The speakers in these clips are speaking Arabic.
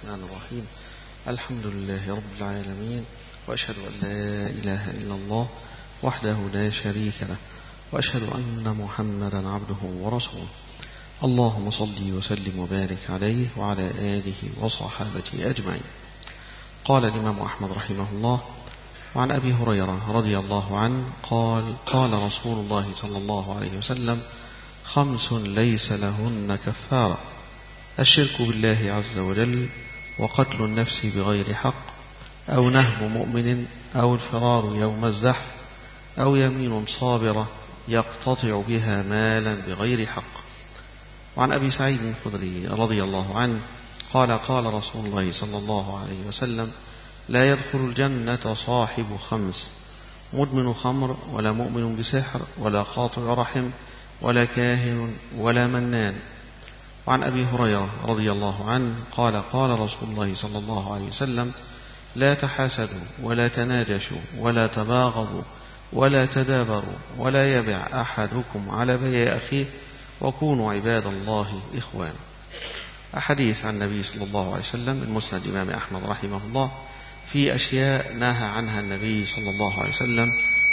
الرحمن الرحيم. الحمد لله رب العالمين، وأشهد أن لا إله إلا الله وحده لا شريك له، وأشهد أن محمدا عبده ورسوله. اللهم صل وسلم وبارك عليه وعلى آله وصحابته أجمعين. قال الإمام أحمد رحمه الله: وعن أبي هريرة رضي الله عنه قال: قال رسول الله صلى الله عليه وسلم: 5 ليس لهن كفارة: الشرك بالله عز وجل، وقتل النفس بغير حق، أو نهب مؤمن، أو الفرار يوم الزحف، أو يمين صابرة يقتطع بها مالا بغير حق. وعن أبي سعيد الخدري رضي الله عنه قال: قال رسول الله صلى الله عليه وسلم: لا يدخل الجنة صاحب 5: مدمن خمر، ولا مؤمن بسحر، ولا قاطع رحم، ولا كاهن، ولا منان. وعن أبي هريرة رضي الله عنه قال: قال رسول الله صلى الله عليه وسلم: لا تحاسدوا، ولا تناجشوا، ولا تباغضوا، ولا تدابروا، ولا يبع أحدكم على بيع أخيه، وكونوا عباد الله إخوانا. أحاديث عن النبي صلى الله عليه وسلم من مسند الإمام أحمد رحمه الله في أشياء نهى عنها النبي صلى الله عليه وسلم،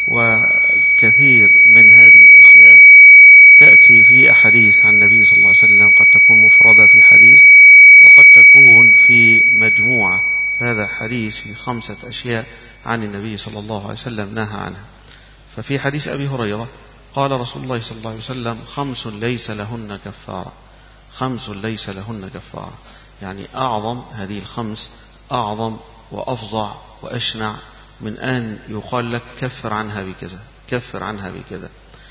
وكثير من هذه الأشياء تأتي في أحاديث عن النبي صلى الله عليه وسلم، قد تكون مفردة في حديث، وقد تكون في مجموعة. هذا حديث في 5 أشياء عن النبي صلى الله عليه وسلم نهى عنها. ففي حديث أبي هريرة قال رسول الله صلى الله عليه وسلم: 5 ليس لهن كفارة. 5 ليس لهن كفارة، يعني أعظم هذه ال5 أعظم وأفظع وأشنع من أن يقال لك كفر عنها بكذا، كفر عنها بكذا.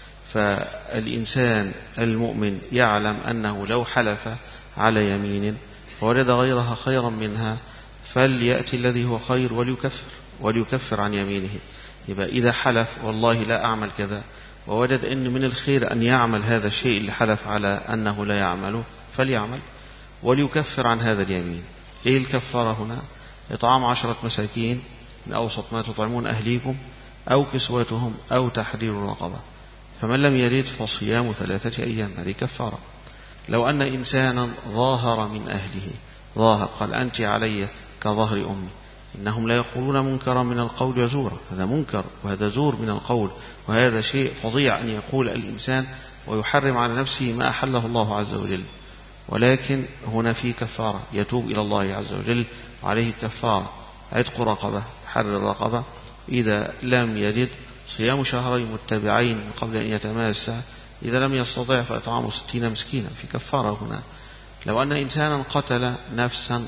فالإنسان المؤمن يعلم أنه لو حلف على يمين فوجد غيرها خيرا منها فليأتي الذي هو خير وليكفر عن يمينه. يبقى إذا حلف والله لا أعمل كذا، ووجد أن من الخير أن يعمل هذا الشيء اللي حلف على أنه لا يعمله، فليعمل وليكفر عن هذا اليمين. إيه الكفارة هنا؟ إطعام 10 مساكين من أوسط ما تطعمون أهليكم، أو كسوتهم، أو تحرير رقبة. فمن لم يرد فصيام 3 أيام، هذه كفارة. لو أن إنسانا ظاهر من أهله، ظاهر قال: أنت علي كظهر أمي، إنهم لا يقولون منكرا من القول وزورا. هذا منكر وهذا زور من القول، وهذا شيء فظيع أن يقول الإنسان ويحرم على نفسه ما أحله الله عز وجل. ولكن هنا في كفارة، يتوب إلى الله عز وجل وعليه كفارة: عتق رقبة، حرر رقبة. إذا لم يجد صيام 2 شهرين متبعين من قبل أن يتماسى. إذا لم يستطع فإطعام 60 مسكينا، في كفارة هنا. لو أن إنسانا قتل نفسا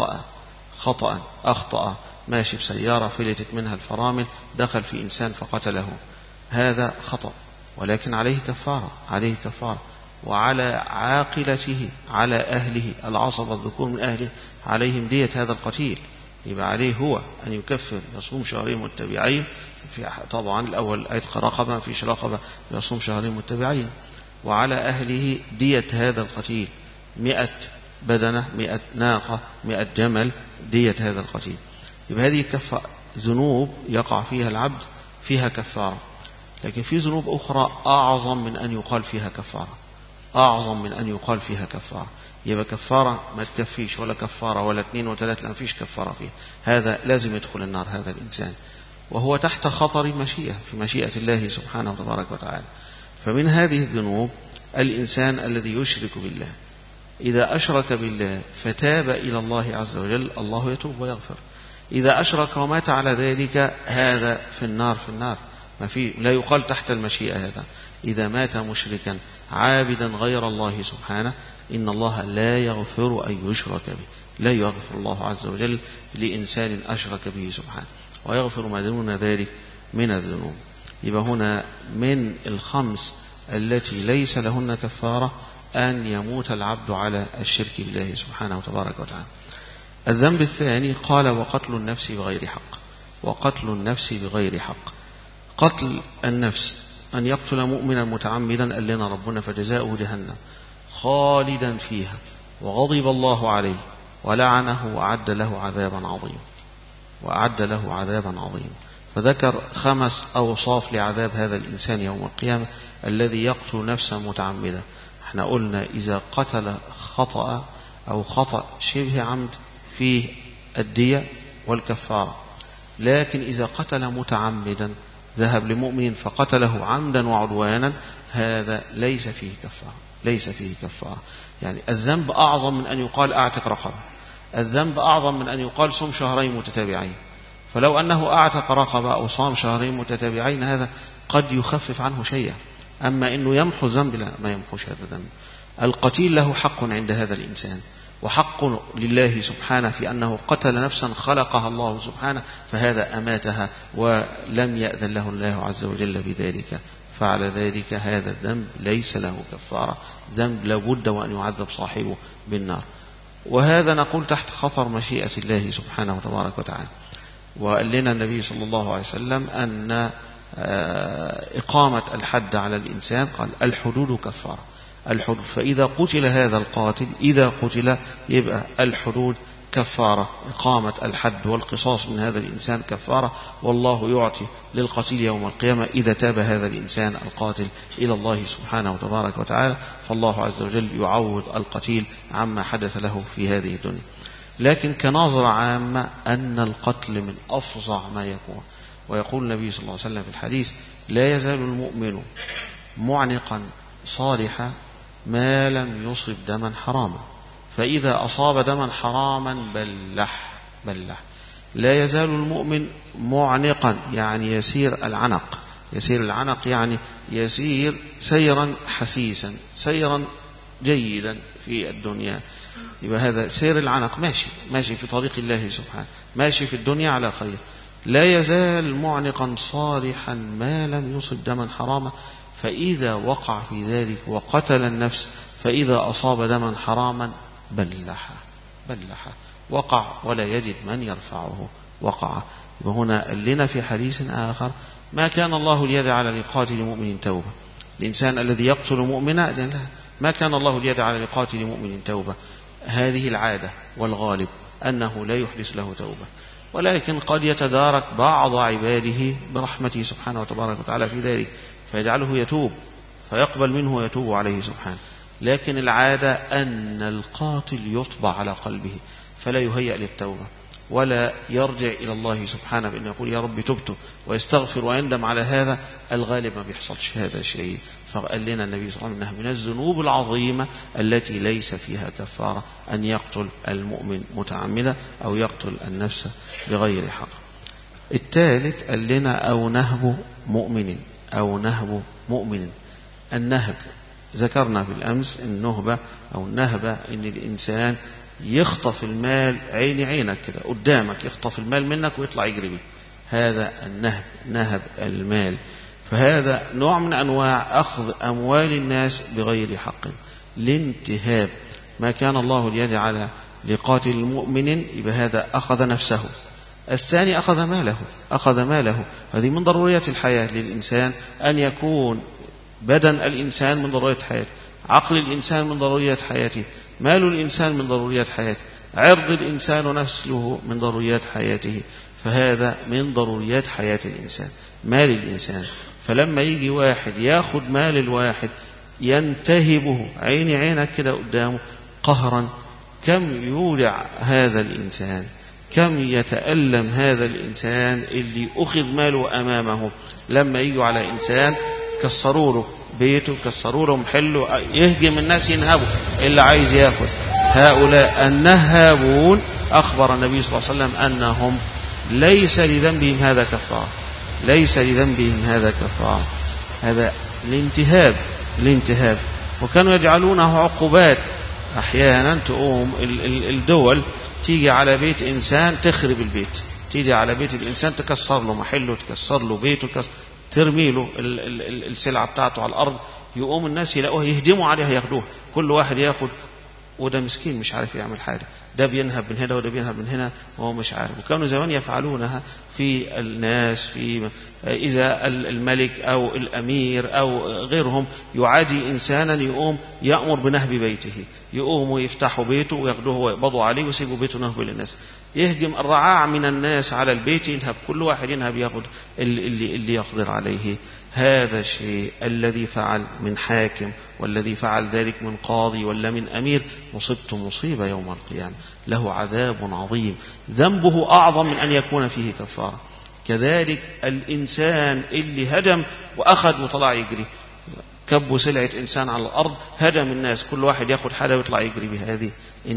خطأ أخطأ، ماشي بسيارة فلتت منها الفرامل، دخل في إنسان فقتله، هذا خطأ، ولكن عليه كفارة، عليه كفارة. وعلى عاقلته، على أهله، العصبة الذكور من أهله، عليهم دية هذا القتيل. يبقى عليه هو أن يكفر، يصوم 2 شهرين متبعين. طبعا الأول عتق رقبة، ما فيش رقبة، يصوم 2 شهرين متبعين. وعلى أهله دية هذا القتيل، 100 بدنة، 100 ناقة، 100 جمل، دية هذا القتيل. يبقى هذه ذنوب يقع فيها العبد فيها كفارة. لكن في ذنوب أخرى أعظم من أن يقال فيها كفارة، أعظم من أن يقال فيها كفارة. يبقى كفارة ما تكفيش، ولا كفارة ولا 2 و3، لا فيش كفارة فيه. هذا لازم يدخل النار هذا الإنسان، وهو تحت خطر مشيئة، في مشيئة الله سبحانه وتبارك وتعالى. فمن هذه الذنوب الإنسان الذي يشرك بالله، إذا أشرك بالله فتاب إلى الله عز وجل، الله يتوب ويغفر. إذا أشرك ومات على ذلك، هذا في النار، في النار، ما في، لا يقال تحت المشيئة. هذا إذا مات مشركا عابدا غير الله سبحانه، إن الله لا يغفر أن يشرك به، لا يغفر الله عز وجل لإنسان أشرك به سبحانه، ويغفر ما دون ذلك من الذنوب. يبقى هنا من ال5 التي ليس لهن كفارة أن يموت العبد على الشرك بالله سبحانه وتبارك وتعالى. الذنب الثاني قال: وقتل النفس بغير حق. وقتل النفس بغير حق، قتل النفس، أن يقتل مؤمنا متعمدا، قال لنا ربنا: فجزاؤه جهنم خالدا فيها وغضب الله عليه ولعنه وأعد له عذابا عظيما، وأعد له عذابا عظيما. فذكر 5 أوصاف لعذاب هذا الإنسان يوم القيامة الذي يقتل نفسا متعمدا. احنا قلنا إذا قتل خطأ أو خطأ شبه عمد فيه الدية والكفارة. لكن إذا قتل متعمدا، ذهب لمؤمن فقتله عمدا وعدوانا، هذا ليس فيه كفارة، ليس فيه كفارة. يعني الذنب أعظم من أن يقال أعتق رقبة، الذنب أعظم من أن يقال صم شهرين متتابعين. فلو أنه أعتق رقبة أو صام شهرين متتابعين هذا قد يخفف عنه شيئا، أما أنه يمحو الذنب لا، ما يمحوش هذا الذنب. القتيل له حق عند هذا الإنسان، وحق لله سبحانه في أنه قتل نفسا خلقها الله سبحانه، فهذا أماتها ولم يأذن له الله عز وجل بذلك، فعلى ذلك هذا الذنب ليس له كفارة، ذنب لابد وأن يعذب صاحبه بالنار. وهذا نقول تحت خطر مشيئة الله سبحانه وتبارك وتعالى. وقال لنا النبي صلى الله عليه وسلم أن إقامة الحد على الإنسان قال الحدود كفارة، الحدود. فإذا قتل هذا القاتل، إذا قتل يبقى الحدود كفارة، إقامة الحد والقصاص من هذا الإنسان كفارة. والله يعطي للقتيل يوم القيامة إذا تاب هذا الإنسان القاتل إلى الله سبحانه وتبارك وتعالى، فالله عز وجل يعوض القتيل عما حدث له في هذه الدنيا. لكن كنظرة عامة أن القتل من أفظع ما يكون. ويقول النبي صلى الله عليه وسلم في الحديث لا يزال المؤمن معنقا صالحا ما لم يصب دما حراما، فإذا أصاب دما حراما بلح. لا يزال المؤمن معنقا يعني يسير العنق، يسير العنق يعني يسير سيرا حسيسا، سيرا جيدا في الدنيا. يبقى هذا سير العنق، ماشي في طريق الله سبحانه، ماشي في الدنيا على خير. لا يزال معنقا صالحا ما لم يصب دما حراما، فإذا وقع في ذلك وقتل النفس، فإذا أصاب دما حراما بلح، وقع ولا يجد من يرفعه، وقع. وهنا قال لنا في حديث آخر ما كان الله ليجعل لقاتل مؤمن توبة. الإنسان الذي يقتل مؤمنا ما كان الله ليجعل لقاتل مؤمن توبة، هذه العادة والغالب أنه لا يحدث له توبة، ولكن قد يتدارك بعض عباده برحمته سبحانه وتبارك وتعالى في ذلك فيجعله يتوب، فيقبل منه ويتوب عليه سبحانه. لكن العادة أن القاتل يطبع على قلبه فلا يهيأ للتوبة، ولا يرجع إلى الله سبحانه بأن يقول يا رب تبت ويستغفر ويندم على هذا. الغالب ما بيحصلش هذا الشيء. فقال لنا النبي صلى الله عليه وسلم من الذنوب العظيمة التي ليس فيها كفارة أن يقتل المؤمن متعمدا أو يقتل النفس بغير حق. الثالث قال لنا أو نهب مؤمن. النهب ذكرنا بالأمس النهبة أو النهبة إن الإنسان يخطف المال عينك كده قدامك، يخطف المال منك ويطلع يجري بيه، هذا النهب، نهب المال. فهذا نوع من أنواع أخذ أموال الناس بغير حق، الانتهاب. ما كان الله ليجعل لقاتل المؤمن، يبقى هذا أخذ نفسه. الثاني أخذ ماله. هذه من ضروريات الحياة للإنسان أن يكون بدن الإنسان من ضروريات حياته، عقل الإنسان من ضروريات حياته، مال الإنسان من ضروريات حياته، عرض الإنسان ونفسه من ضروريات حياته. فهذا من ضروريات حياة الإنسان، مال الإنسان. فلما يجي واحد ياخد مال الواحد ينتهبه عينك كده قدامه قهرا، كم يولع هذا الإنسان، كم يتألم هذا الإنسان اللي أخذ ماله أمامه. لما يجوا على إنسان كسروا له بيته، كسروا له محله، يهجم الناس ينهبوا اللي عايز ياخذ. هؤلاء النهابون أخبر النبي صلى الله عليه وسلم أنهم ليس لذنبهم هذا كفارة، ليس لذنبهم هذا كفارة. هذا الانتهاب. وكانوا يجعلونه عقوبات. أحيانا تقوم الدول تيجي على بيت إنسان تخرب البيت، تيجي على بيت الإنسان تكسر له محله، تكسر له بيته، ترمي له السلعة بتاعته على الأرض، يقوم الناس يلاقوها يهدموا عليها ياخدوها، كل واحد ياخد، وده مسكين مش عارف يعمل حاجة، ده بينهب من هنا وده بينهب من هنا وهو مش عارف. وكانوا زمان يفعلونها في الناس، في إذا الملك أو الأمير أو غيرهم يعادي إنسانا يقوم يأمر بنهب بيته، يقوموا يفتحوا بيته وياخدوه ويقبضوا عليه ويسيبوا بيته نهب للناس، يهجم الرعاع من الناس على البيت، ينهب كل واحد ينهب ياخد اللي يقدر عليه. هذا الشيء الذي فعل من حاكم والذي فعل ذلك من قاضي ولا من أمير مصيبته مصيبة يوم القيامة. له عذاب عظيم ذنبه أعظم من أن يكون فيه كفارة. كذلك الإنسان اللي هدم وأخذ وطلع يجري، كبوا سلعة إنسان على الأرض، هدم الناس، كل واحد ياخد حاجة ويطلع يجري بهذه،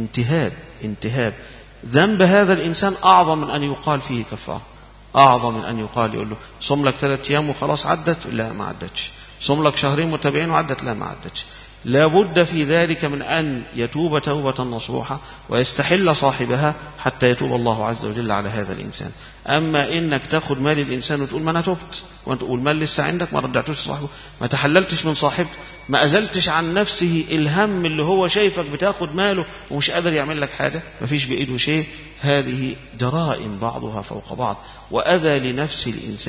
انتهاب. ذنب هذا الإنسان أعظم من أن يقال فيه كفارة، أعظم من أن يقال يقول له صم لك 3 أيام وخلاص عدت، لا ما عدتش. صم لك 2 متابعين وعدت، لا ما عدتش. لا بد في ذلك من أن يتوب توبة نصوحة ويستحل صاحبها حتى يتوب الله عز وجل على هذا الإنسان. أما إنك تأخذ مال الإنسان وتقول ما أنا تبت، وتقول مال لسه عندك، ما رجعتوش صاحبه، ما تحللتش من صاحبه، ما أزلتش عن نفسه الهم اللي هو شايفك بتاخذ ماله ومش قادر يعمل لك حاجة، ما فيش بإيده شيء. هذه جرائم بعضها فوق بعض وأذى لنفس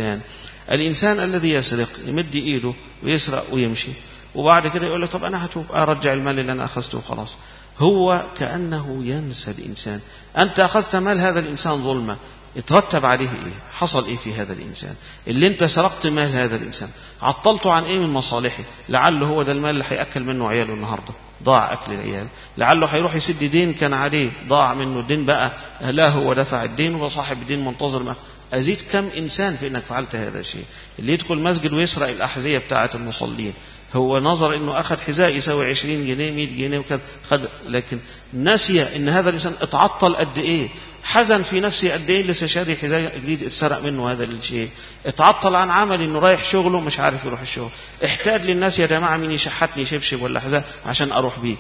الإنسان الذي يسرق يمد إيده ويسرق ويمشي، وبعد كده يقول له طب أنا هتوب أرجع المال اللي أنا أخذته وخلاص. هو كأنه ينسى الإنسان. أنت أخذت مال هذا الإنسان ظلمة، اترتب عليه إيه؟ حصل إيه في هذا الإنسان اللي أنت سرقت مال هذا الإنسان؟ عطلته عن إيه من مصالحه؟ لعله هو ده المال اللي هيأكل منه عياله النهاردة، ضاع أكل العيال. لعله هيروح يسد دين كان عليه، ضاع منه الدين، بقى لا هو دفع الدين وصاحب الدين منتظر ما. أزيد كم إنسان في إنك فعلت هذا الشيء؟ اللي يدخل مسجد ويسرق الأحذية بتاعة المصلين، هو نظر إنه أخذ حذاء يساوي 20 جنيه 100 جنيه وكذا خد، لكن نسي إن هذا الإنسان اتعطل قد إيه، حزن في نفسه قد إيه لسه شاري حذاء جديد اتسرق منه هذا الشيء، اتعطل عن عمل إنه رايح شغله مش عارف يروح الشغل، احتاج للناس يا جماعة مين يشحتني شبشب ولا حذاء عشان أروح بيه.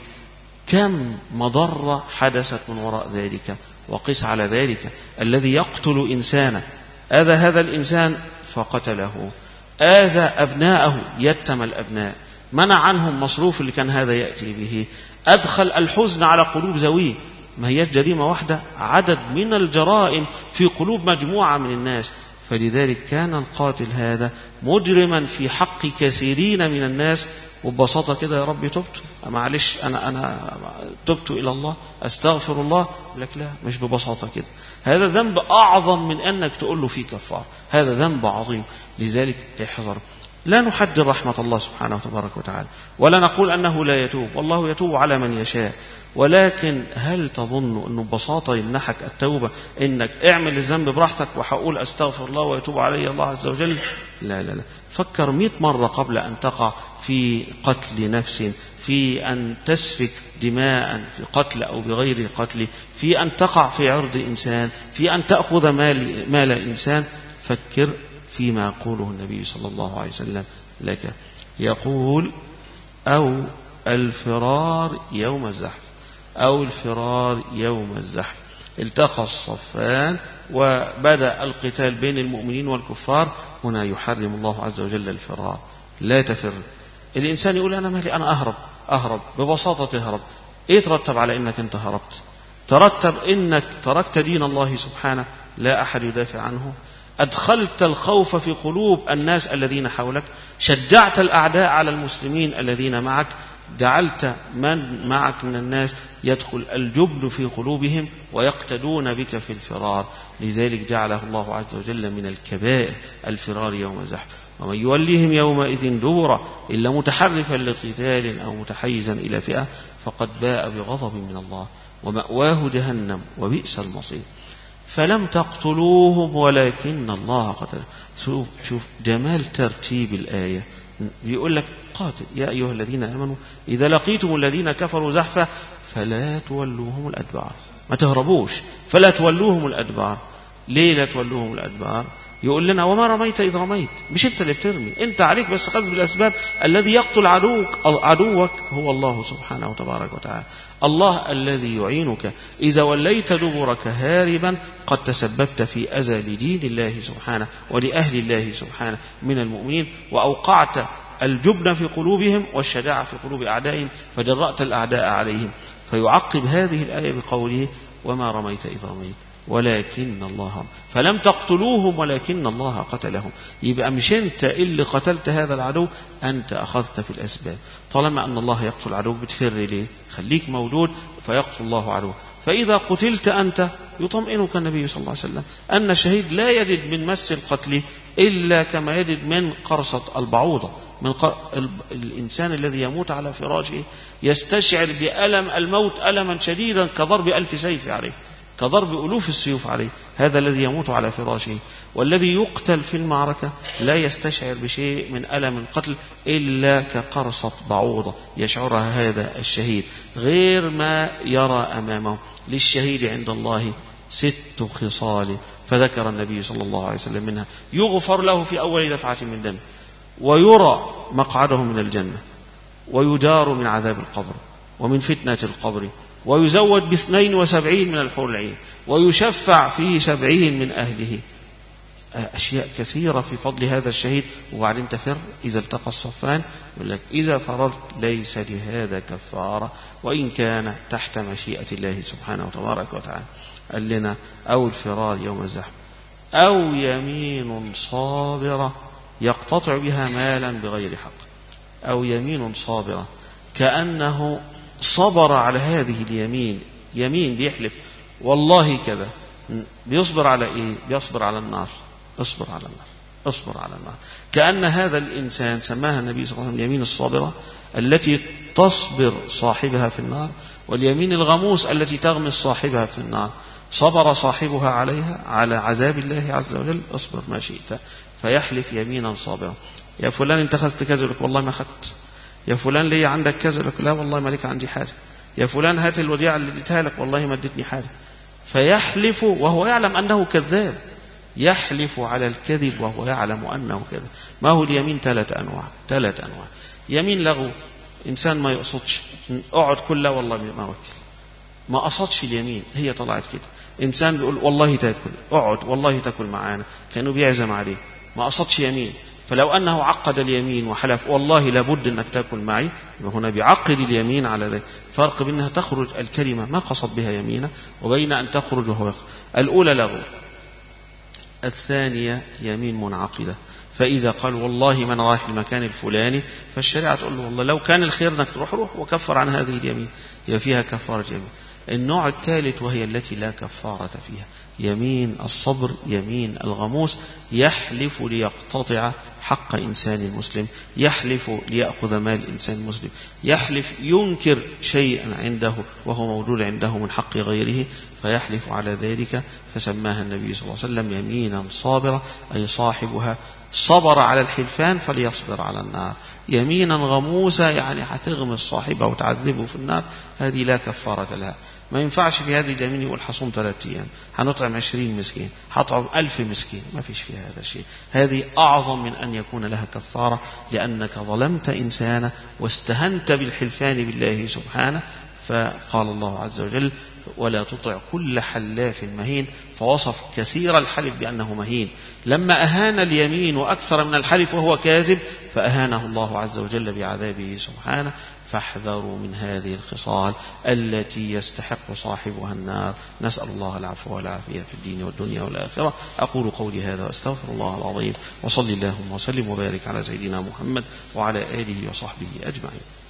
كم مضرة حدثت من وراء ذلك. وقس على ذلك الذي يقتل إنسانا، آذى هذا الإنسان فقتله، آذى أبناءه يتم الأبناء، منع عنهم مصروف اللي كان هذا يأتي به، أدخل الحزن على قلوب ذويه. ما هي جريمة واحدة، عدد من الجرائم في قلوب مجموعة من الناس. فلذلك كان القاتل هذا مجرما في حق كثيرين من الناس. وببساطة كده يا رب تبت، معلش أنا تبت إلى الله أستغفر الله، لك لا، مش ببساطة كده. هذا ذنب أعظم من أنك تقول له فيه كفار، هذا ذنب عظيم. لذلك احذر. لا نحدد رحمة الله سبحانه وتبارك وتعالى، ولا نقول أنه لا يتوب، والله يتوب على من يشاء. ولكن هل تظن أنه ببساطة يمنحك التوبة إنك اعمل الذنب براحتك وحقول أستغفر الله ويتوب علي الله عز وجل؟ لا لا لا. فكر 100 مرة قبل أن تقع في قتل نفس، في أن تسفك دماء في قتل أو بغير قتل، في أن تقع في عرض إنسان، في أن تأخذ مال إنسان. فكر فيما يقوله النبي صلى الله عليه وسلم لك. يقول أو الفرار يوم الزحف، أو الفرار يوم الزحف. التقى الصفان وبدأ القتال بين المؤمنين والكفار. هنا يحرم الله عز وجل الفرار. لا تفر. الإنسان يقول أنا مالي، أنا أهرب. ببساطة تهرب. إيه ترتب على إنك أنت هربت؟ ترتب إنك تركت دين الله سبحانه، لا أحد يدافع عنه، أدخلت الخوف في قلوب الناس الذين حولك، شجعت الأعداء على المسلمين الذين معك، جعلت من معك من الناس يدخل الجبن في قلوبهم ويقتدون بك في الفرار. لذلك جعله الله عز وجل من الكبائر الفرار يوم الزحف. ومن يوليهم يومئذ دبرا إلا متحرفا لقتال أو متحيزا إلى فئة فقد باء بغضب من الله ومأواه جهنم وبئس المصير. فلم تقتلوهم ولكن الله قتلهم. شوف جمال ترتيب الآية. بيقول لك قاتل يا أيها الذين آمنوا إذا لقيتم الذين كفروا زحفا فلا تولوهم الأدبار. ما تهربوش، فلا تولوهم الأدبار. ليه لا تولوهم الأدبار؟ يقول لنا وما رميت إذ رميت. مش أنت اللي بترمي، أنت عليك بس خذ بالأسباب. الذي يقتل عدوك هو الله سبحانه وتبارك وتعالى. الله الذي يعينك. إذا وليت دبرك هاربا قد تسببت في أذى لدين الله سبحانه ولأهل الله سبحانه من المؤمنين، وأوقعت الجبن في قلوبهم والشجاعة في قلوب أعدائهم، فجرأت الأعداء عليهم. فيعقب هذه الآية بقوله وما رميت إذ رميت ولكن الله. فلم تقتلوهم ولكن الله قتلهم. يبقى مش أنت اللي قتلت هذا العدو، أنت أخذت في الأسباب. طالما أن الله يقتل عدوك بتفر ليه؟ خليك موجود فيقتل الله عدوك. فإذا قتلت أنت يطمئنك النبي صلى الله عليه وسلم أن الشهيد لا يجد من مس القتل إلا كما يجد من قرصة البعوضة، الإنسان الذي يموت على فراشه يستشعر بألم الموت ألما شديدا كضرب 1000 سيف عليه، كضرب ألوف السيوف عليه. هذا الذي يموت على فراشه. والذي يقتل في المعركة لا يستشعر بشيء من ألم القتل إلا كقرصة بعوضة يشعرها هذا الشهيد، غير ما يرى أمامه. للشهيد عند الله 6 خصال، فذكر النبي صلى الله عليه وسلم منها: يغفر له في أول دفعة من دم، ويرى مقعده من الجنة، ويجار من عذاب القبر ومن فتنة القبر، ويزود ب72 من الحور العين، ويشفع فيه 70 من أهله. أشياء كثيرة في فضل هذا الشهيد. وبعدين تفر إذا التقى الصفان، يقول لك: إذا فررت ليس لهذا كفارة وإن كان تحت مشيئة الله سبحانه وتبارك وتعالى. قال لنا: أو الفرار يوم الزحف، أو يمين صابرة يقتطع بها مالا بغير حق. أو يمين صابرة، كأنه صبر على هذه اليمين، يمين بيحلف والله كذا، بيصبر على إيه؟ بيصبر على النار. اصبر على النار، اصبر على النار. كأن هذا الإنسان سماها النبي صلى الله عليه وسلم اليمين الصابرة التي تصبر صاحبها في النار، واليمين الغموس التي تغمس صاحبها في النار. صبر صاحبها عليها على عذاب الله عز وجل: اصبر ما شئت. فيحلف يمينا صابرة: يا فلان انت أخذت كذا، لك والله ما أخذت. يا فلان لي عندك كذا، لك لا والله ما لك عندي حاجة. يا فلان هات الوديعة اللي اديتها لك، والله ما ادتني حاجة. فيحلف وهو يعلم أنه كذاب، يحلف على الكذب وهو يعلم أنه كذب. ما هو اليمين؟ 3 أنواع. 3 أنواع. يمين لغو، إنسان ما يقصدش، اقعد كل لا والله ما وكل، ما قصدش اليمين، هي طلعت كده. إنسان بيقول والله تاكل، اقعد والله تاكل معانا، كانوا بيعزم عليه، ما قصدش يمين. فلو أنه عقد اليمين وحلف والله لابد أنك تأكل معي، هنا بيعقد اليمين على ذلك. فرق بينها تخرج الكلمة ما قصد بها يمينة، وبين أن تخرج وهو يقصد. الأولى لغو. الثانية يمين منعقدة. فإذا قال والله من رايح المكان الفلاني، فالشريعة تقول له والله لو كان الخير أنك تروح روح وكفر عن هذه اليمين، هي فيها كفارة يمين. النوع الثالث وهي التي لا كفارة فيها، يمين الصبر، يمين الغموس، يحلف ليقتطع حق إنسان مسلم، يحلف ليأخذ مال إنسان مسلم، يحلف ينكر شيئا عنده وهو موجود عنده من حق غيره، فيحلف على ذلك. فسماها النبي صلى الله عليه وسلم يمينا صابرة، أي صاحبها صبر على الحلفان فليصبر على النار. يمينا غموسة يعني هتغمس صاحبه وتعذبه في النار، هذه لا كفارة لها. ما ينفعش في هذه اليمين يقول حصوم 3 أيام، هنطعم 20 مسكين، هطعم 1000 مسكين، ما فيش فيها هذا الشيء. هذه أعظم من أن يكون لها كفارة، لأنك ظلمت إنسانا واستهنت بالحلفان بالله سبحانه. فقال الله عز وجل: ولا تطع كل حلاف مهين. فوصف كثير الحلف بأنه مهين. لما أهان اليمين وأكثر من الحلف وهو كاذب، فأهانه الله عز وجل بعذابه سبحانه. فاحذروا من هذه الخصال التي يستحق صاحبها النار. نسأل الله العفو والعافية في الدين والدنيا والآخرة. أقول قولي هذا وأستغفر الله العظيم، وصلي اللهم وسلم وبارك على سيدنا محمد وعلى آله وصحبه أجمعين.